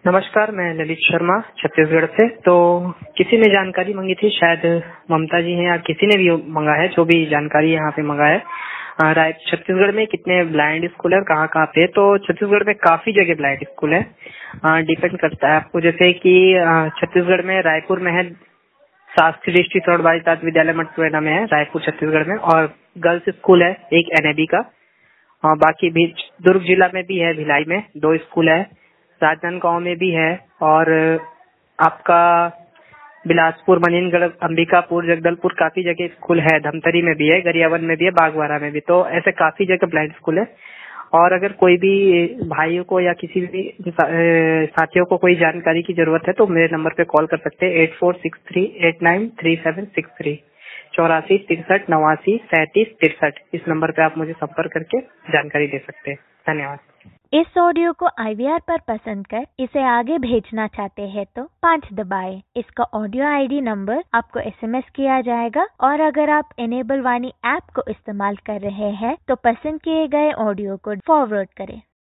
नमस्कार, मैं ललित शर्मा छत्तीसगढ़ से। तो किसी ने जानकारी मांगी थी, शायद ममता जी हैं या किसी ने भी मांगा है, जो भी जानकारी यहाँ पे मांगा है। छत्तीसगढ़ में कितने ब्लाइंड स्कूल है, कहाँ पे? तो छत्तीसगढ़ में काफी जगह ब्लाइंड स्कूल है। डिपेंड करता है आपको, जैसे कि छत्तीसगढ़ में रायपुर में है शास्त्री दृष्टि प्रौढ़ बालिका विद्यालय मटकुएना में है, रायपुर छत्तीसगढ़ में। और गर्ल्स स्कूल है एक NAB का। और बाकी भी दुर्ग जिला में भी है, भिलाई में 2 स्कूल है, राजनांदगांव में भी है, और आपका बिलासपुर, मनीनगढ़, अंबिकापुर, जगदलपुर काफी जगह स्कूल है। धमतरी में भी है, गरियाबंद में भी है, बागबाहरा में भी। तो ऐसे काफी जगह ब्लाइंड स्कूल है। और अगर कोई भी भाइयों को या किसी भी साथियों को कोई जानकारी की जरूरत है तो मेरे नंबर पे कॉल कर सकते हैं 8463893763 8463893763। इस नंबर पे आप मुझे संपर्क करके जानकारी दे सकते हैं। धन्यवाद। इस ऑडियो को IVR पर पसंद कर इसे आगे भेजना चाहते हैं तो 5 दबाएं। इसका ऑडियो ID नंबर आपको SMS किया जाएगा। और अगर आप इनेबल वाणी ऐप को इस्तेमाल कर रहे हैं तो पसंद किए गए ऑडियो को फॉरवर्ड करें।